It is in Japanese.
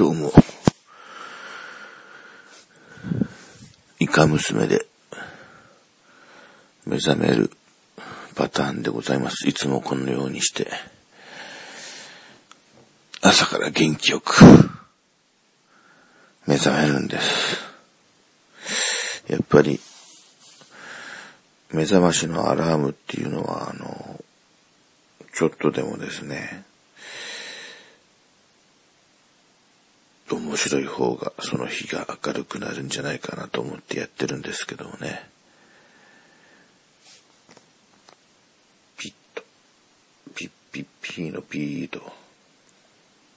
今日もイカ娘で目覚めるパターンでございます。いつもこのようにして朝から元気よく目覚めるんです。やっぱり目覚ましのアラームっていうのはちょっとでもですね、面白い方がその日が明るくなるんじゃないかなと思ってやってるんですけどもね。ピッとピッピッピーのピーと